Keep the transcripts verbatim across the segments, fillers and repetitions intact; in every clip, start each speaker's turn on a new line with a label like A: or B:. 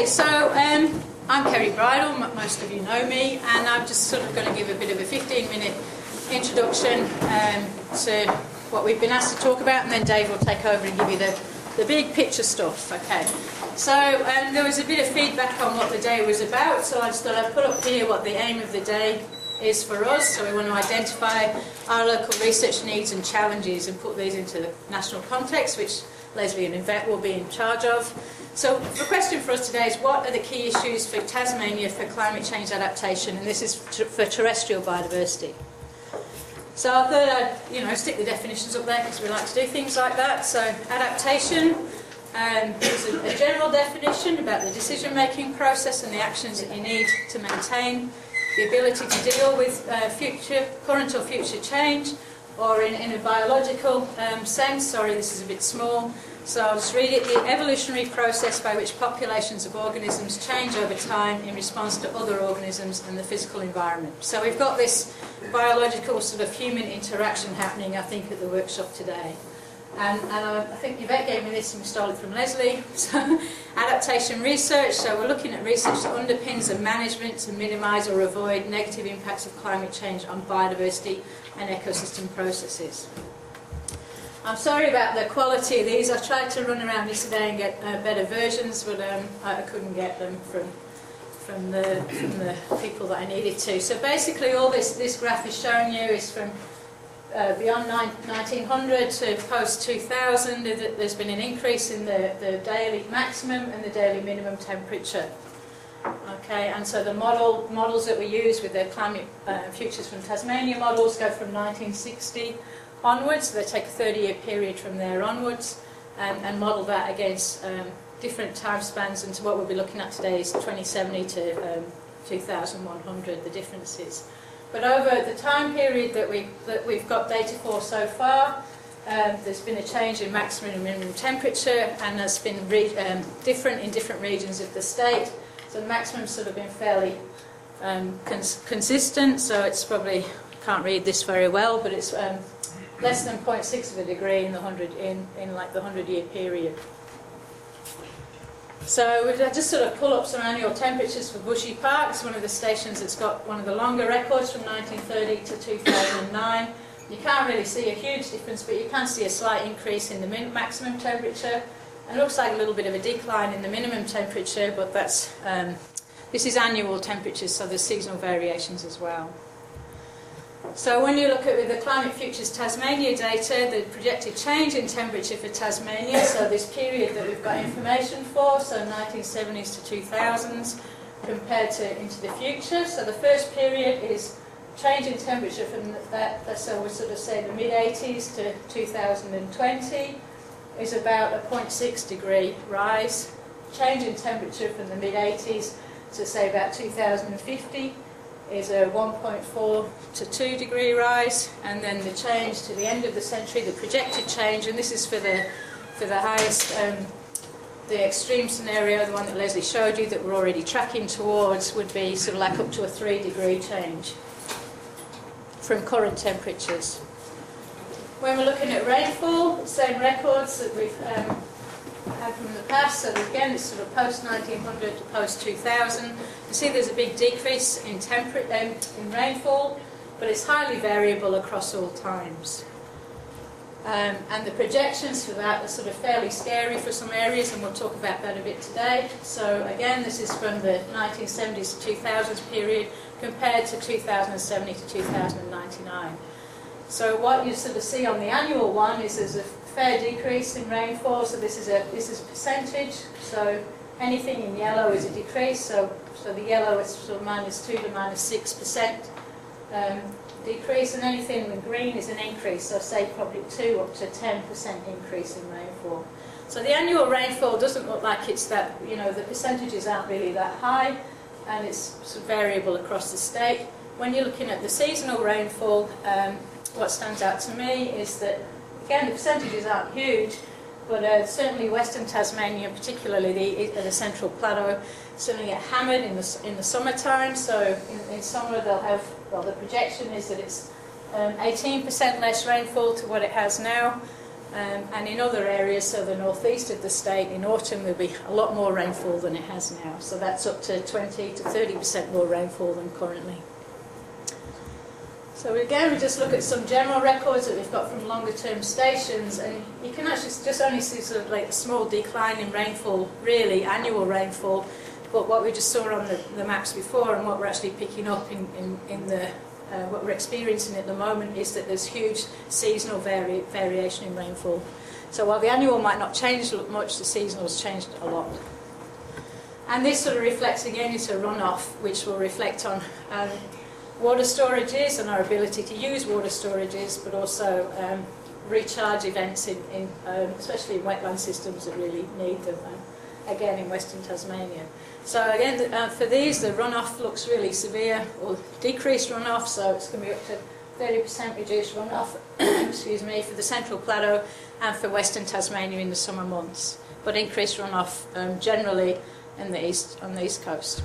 A: Okay, so um, I'm Kerry Bridle, most of you know me, and I'm just sort of going to give a bit of a fifteen minute introduction um, to what we've been asked to talk about, and then Dave will take over and give you the, the big picture stuff. Okay, so um, there was a bit of feedback on what the day was about, so I just thought I'd put up here what the aim of the day is for us. So we want to identify our local research needs and challenges and put these into the national context, which Leslie and Yvette will be in charge of. So the question for us today is, what are the key issues for Tasmania for climate change adaptation? And this is for terrestrial biodiversity. So I thought I'd, you know, stick the definitions up there because we like to do things like that. So adaptation um, is a, a general definition about the decision-making process and the actions that you need to maintain the ability to deal with uh, future, current or future change, or in, in a biological um, sense. Sorry, this is a bit small. So I'll just read it. The evolutionary process by which populations of organisms change over time in response to other organisms and the physical environment. So we've got this biological sort of human interaction happening, I think, at the workshop today. And, and I, I think Yvette gave me this and we stole it from Leslie. So adaptation research. So we're looking at research that underpins the management to minimise or avoid negative impacts of climate change on biodiversity and ecosystem processes. I'm sorry about the quality of these. I tried to run around yesterday and get uh, better versions, but um, I couldn't get them from from the from the people that I needed to. So basically, all this this graph is showing you is from uh, beyond nineteen hundred to post two thousand. There's been an increase in the the daily maximum and the daily minimum temperature. Okay, and so the model models that we use with the climate uh, futures from Tasmania models go from nineteen sixty. Onwards, so they take a thirty year period from there onwards and, and model that against um, different time spans, and so what we'll be looking at today is twenty seventy to um, two thousand one hundred, the differences. But over the time period that, we, that we've got data for so far, um, there's been a change in maximum and minimum temperature, and that's been re um, different in different regions of the state. So the maximum's sort of been fairly um, cons consistent, so it's probably, can't read this very well, but it's um, less than zero point six of a degree in the hundred in, in like the hundred year period. So we've just sort of pull up some annual temperatures for Bushy Park. It's one of the stations that's got one of the longer records from nineteen thirty to two thousand nine. You can't really see a huge difference, but you can see a slight increase in the min maximum temperature. And it looks like a little bit of a decline in the minimum temperature, but that's um, this is annual temperatures, so there's seasonal variations as well. So when you look at with the Climate Futures Tasmania data, the projected change in temperature for Tasmania, so this period that we've got information for, so nineteen seventies to two thousands, compared to into the future. So the first period is change in temperature from that, so we sort of say the mid eighties to two thousand twenty, is about a zero point six degree rise. Change in temperature from the mid eighties to say about two thousand fifty is a one point four to two degree rise, and then the change to the end of the century, the projected change, and this is for the for the highest, um, the extreme scenario, the one that Leslie showed you that we're already tracking towards, would be sort of like up to a three degree change from current temperatures. When we're looking at rainfall, the same records that we've um, had from the past, so again it's sort of post nineteen hundred to post two thousand. You see there's a big decrease in, temper um, in rainfall, but it's highly variable across all times. Um, and the projections for that are sort of fairly scary for some areas, and we'll talk about that a bit today. So again, this is from the nineteen seventies to two thousands period compared to two thousand seventy to two thousand ninety-nine. So what you sort of see on the annual one is there's a fair decrease in rainfall, so this is a this is a percentage, so anything in yellow is a decrease, so so the yellow is sort of minus two to minus six percent um, decrease, and anything in green is an increase, so say probably two up to ten percent increase in rainfall. So the annual rainfall doesn't look like it's that, you know, the percentages aren't really that high, and it's sort of variable across the state. When you're looking at the seasonal rainfall, um, what stands out to me is that, again, the percentages aren't huge, but uh, certainly Western Tasmania, particularly the, the Central Plateau, certainly get hammered in the, in the summertime. So in, in summer they'll have, well, the projection is that it's um, eighteen percent less rainfall to what it has now. Um, and in other areas, so the northeast of the state, in autumn there'll be a lot more rainfall than it has now. So that's up to twenty to thirty percent more rainfall than currently. So again, we just look at some general records that we've got from longer term stations, and you can actually just only see sort of like a small decline in rainfall, really, annual rainfall. But what we just saw on the, the maps before, and what we're actually picking up in, in, in the Uh, what we're experiencing at the moment, is that there's huge seasonal vari variation in rainfall. So while the annual might not change much, the seasonal's changed a lot. And this sort of reflects again into runoff, which will reflect on um, water storages and our ability to use water storages, but also um, recharge events, in, in um, especially in wetland systems that really need them, uh, again in Western Tasmania. So again, uh, for these, the runoff looks really severe, or decreased runoff, so it's going to be up to thirty percent reduced runoff, excuse me, for the Central Plateau and for Western Tasmania in the summer months, but increased runoff um, generally in the east, on the east coast.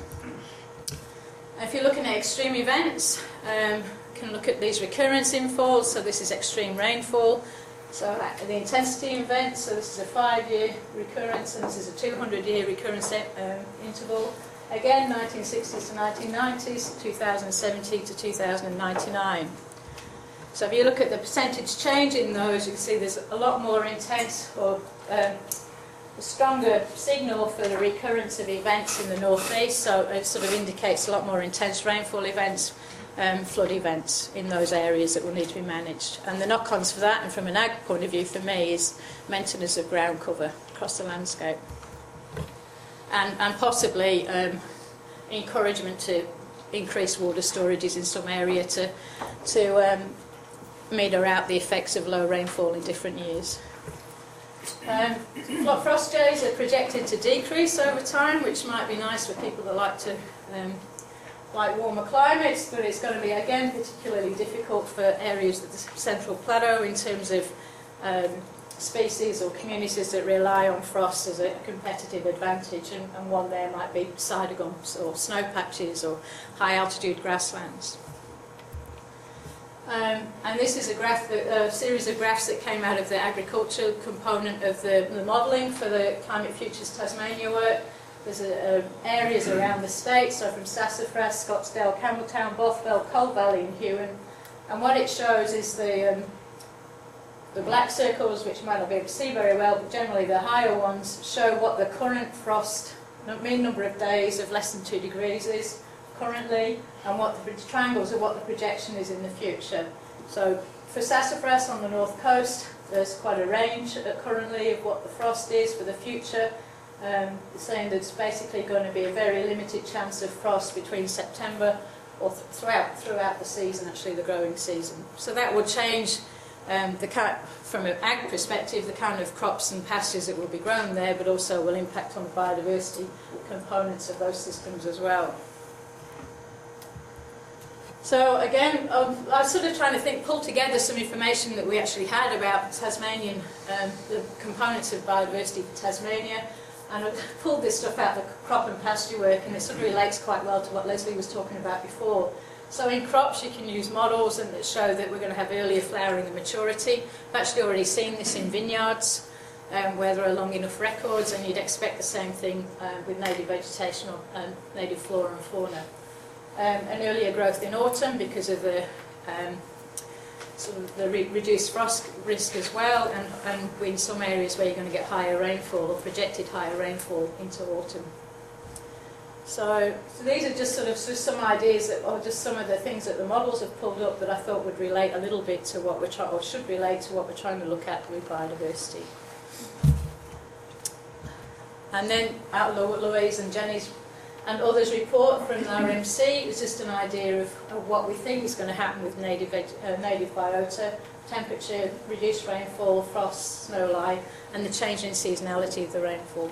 A: And if you're looking at extreme events, um, you can look at these recurrence infalls, so this is extreme rainfall. So uh, the intensity event, so this is a five-year recurrence, and this is a two hundred year recurrence um, interval. Again, nineteen sixties to nineteen nineties, two thousand seventy to two thousand ninety-nine. So if you look at the percentage change in those, you can see there's a lot more intense, or um, a stronger signal for the recurrence of events in the northeast, so it sort of indicates a lot more intense rainfall events, Um, flood events in those areas that will need to be managed. And the knock-ons for that, and from an ag point of view for me, is maintenance of ground cover across the landscape. And, and possibly um, encouragement to increase water storages in some area to, to um, meter out the effects of low rainfall in different years. Um, frost days are projected to decrease over time, which might be nice for people that like to um, like warmer climates, but it's going to be again particularly difficult for areas of the Central Plateau in terms of um, species or communities that rely on frost as a competitive advantage, and, and one there might be cider gums or snow patches or high altitude grasslands. Um, and this is a, graph that, a series of graphs that came out of the agriculture component of the, the modelling for the Climate Futures Tasmania work. There's a, uh, areas around the state, so from Sassafras, Scottsdale, Campbelltown, Bothwell, Coal Valley and Huon. And what it shows is the, um, the black circles, which you might not be able to see very well, but generally the higher ones show what the current frost, the mean number of days of less than two degrees is currently, and what the triangles are what the projection is in the future. So for Sassafras on the north coast, there's quite a range uh, currently of what the frost is for the future. Um, saying that it's basically going to be a very limited chance of frost between September or th throughout throughout the season, actually the growing season. So that will change um, the kind, from an ag perspective, the kind of crops and pastures that will be grown there, but also will impact on the biodiversity components of those systems as well. So again, um, I was sort of trying to think, pull together some information that we actually had about Tasmanian, um, the components of biodiversity for Tasmania. And I've pulled this stuff out of the crop and pasture work, and it sort of relates quite well to what Leslie was talking about before. So in crops you can use models and that show that we're going to have earlier flowering and maturity. I've actually already seen this in vineyards um, where there are long enough records, and you'd expect the same thing uh, with native vegetation or um, native flora and fauna. Um, an earlier growth in autumn because of the um, sort of the re reduced frost risk as well, and, and in some areas where you're going to get higher rainfall or projected higher rainfall into autumn. So, so these are just sort of just some ideas that, or just some of the things that the models have pulled up that I thought would relate a little bit to what we're trying, or should relate to what we're trying to look at with biodiversity. And then out of Louise and Jenny's and others' report from the R M C is just an idea of, of what we think is going to happen with native, uh, native biota, temperature, reduced rainfall, frost, snow lie, and the change in seasonality of the rainfall.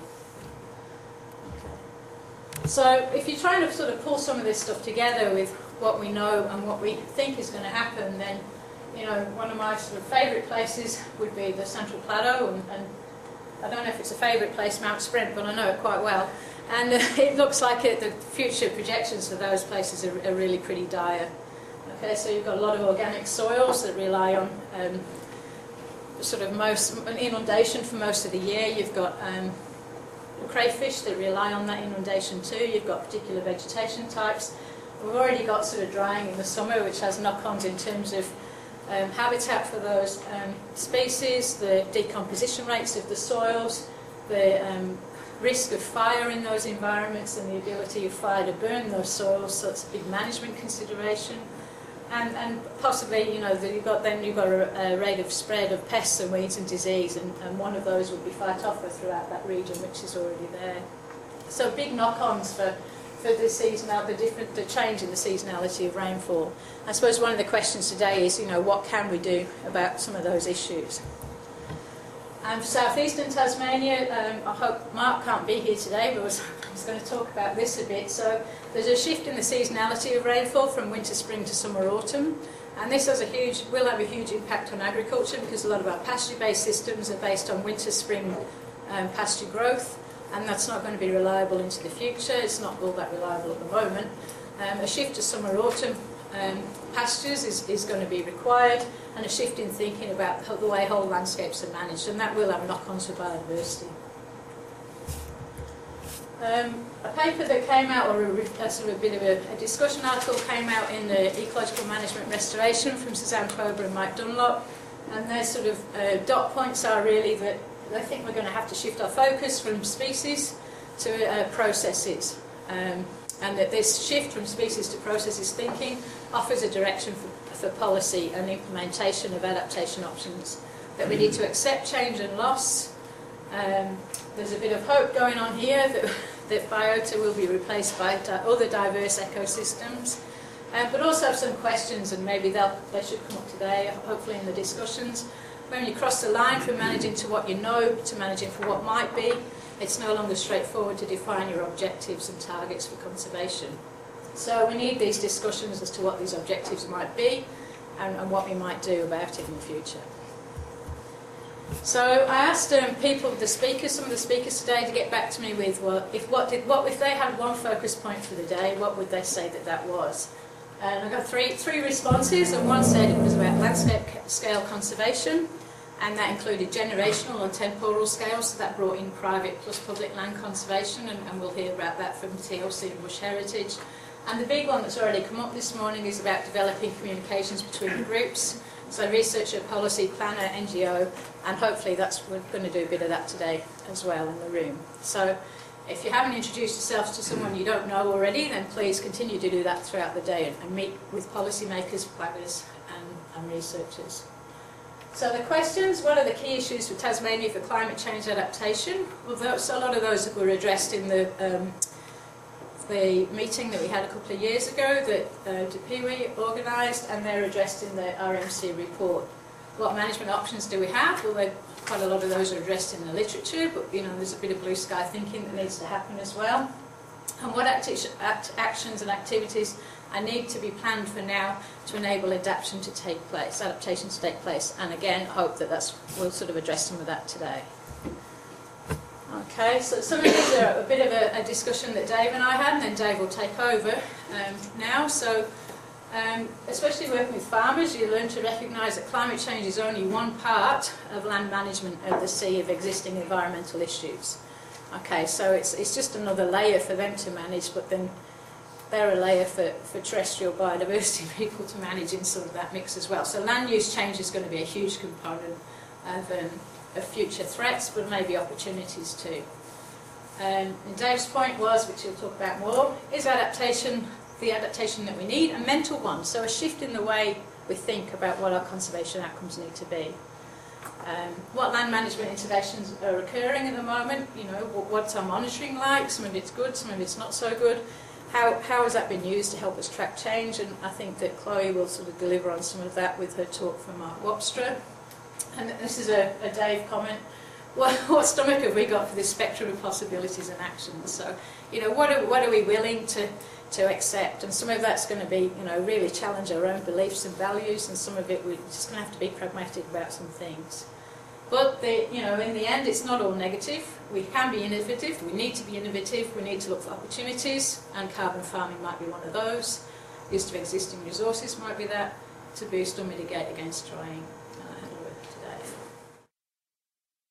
A: Okay. So if you're trying to sort of pull some of this stuff together with what we know and what we think is going to happen, then, you know, one of my sort of favourite places would be the Central Plateau, and, and I don't know if it's a favourite place, Mount Sprent, but I know it quite well. And uh, it looks like it, the future projections for those places are, are really pretty dire. Okay, so you've got a lot of organic soils that rely on um, sort of most inundation for most of the year. You've got um, crayfish that rely on that inundation too. You've got particular vegetation types. We've already got sort of drying in the summer, which has knock-ons in terms of um, habitat for those um, species, the decomposition rates of the soils, the um, risk of fire in those environments and the ability of fire to burn those soils, so it's a big management consideration. And, and possibly, you know, that you've got, then you've got a, a rate of spread of pests and weeds and disease, and, and one of those would be phytophthora throughout that region, which is already there. So big knock-ons for, for the seasonal, the different, the change in the seasonality of rainfall. I suppose one of the questions today is, you know, what can we do about some of those issues? And for southeastern Tasmania, um, I hope Mark can't be here today, but I was, I was going to talk about this a bit. So there's a shift in the seasonality of rainfall from winter, spring to summer, autumn, and this has a huge, will have a huge impact on agriculture, because a lot of our pasture-based systems are based on winter, spring um, pasture growth, and that's not going to be reliable into the future. It's not all that reliable at the moment. Um, a shift to summer, autumn um, pastures is, is going to be required, and a shift in thinking about the way whole landscapes are managed, and that will have knock-ons for biodiversity. Um, a paper that came out, or a, a sort of a bit of a, a discussion article came out in the Ecological Management Restoration from Suzanne Prober and Mike Dunlop, and their sort of uh, dot points are really that I think we're going to have to shift our focus from species to uh, processes, um, and that this shift from species to processes thinking offers a direction for, for policy and implementation of adaptation options, that we need to accept change and loss. Um, there's a bit of hope going on here that, that biota will be replaced by di other diverse ecosystems, um, but also have some questions, and maybe they'll, they should come up today, hopefully in the discussions. When you cross the line from managing to what you know to managing for what might be, it's no longer straightforward to define your objectives and targets for conservation. So we need these discussions as to what these objectives might be and, and what we might do about it in the future. So I asked um, people, the speakers, some of the speakers today, to get back to me with, well, if what did what if they had one focus point for the day, what would they say that that was? And I got three three responses, and one said it was about landscape scale conservation, and that included generational and temporal scales, so that brought in private plus public land conservation, and, and we'll hear about that from T L C and Bush Heritage. And the big one that's already come up this morning is about developing communications between the groups. So researcher, policy, planner, N G O, and hopefully that's, we're going to do a bit of that today as well in the room. So if you haven't introduced yourself to someone you don't know already, then please continue to do that throughout the day and meet with policymakers, planners and, and researchers. So the questions, what are the key issues for Tasmania for climate change adaptation? Well, those, a lot of those were addressed in the um, the meeting that we had a couple of years ago that uh, Te Piwi organised, and they're addressed in the R M C report. What management options do we have? Well, quite a lot of those are addressed in the literature, but you know, there's a bit of blue sky thinking that needs to happen as well. And what acti act actions and activities are need to be planned for now to enable adaptation to take place, adaptation to take place. And again, hope that that's, we'll sort of address some of that today. Okay, so some of these are a bit of a, a discussion that Dave and I had, and then Dave will take over um, now. So, um, especially working with farmers, you learn to recognise that climate change is only one part of land management of the sea of existing environmental issues. Okay, so it's, it's just another layer for them to manage, but then they're a layer for, for terrestrial biodiversity people to manage in some of that mix as well. So land use change is going to be a huge component of um, of future threats, but maybe opportunities too. Um, and Dave's point was, which he'll talk about more, is adaptation the adaptation that we need, a mental one, so a shift in the way we think about what our conservation outcomes need to be. Um, what land management interventions are occurring at the moment, you know, what's our monitoring like? Some of it's good, some of it's not so good. How, how has that been used to help us track change? And I think that Chloe will sort of deliver on some of that with her talk from Mark Wobstra. And this is a, a Dave comment. What, what stomach have we got for this spectrum of possibilities and actions? So, you know, what are, what are we willing to, to accept? And some of that's going to be, you know, really challenge our own beliefs and values, and some of it we're just going to have to be pragmatic about some things. But, the, you know, in the end, it's not all negative. We can be innovative. We need to be innovative. We need to look for opportunities, and carbon farming might be one of those. Use of existing resources might be that, to boost or mitigate against drying.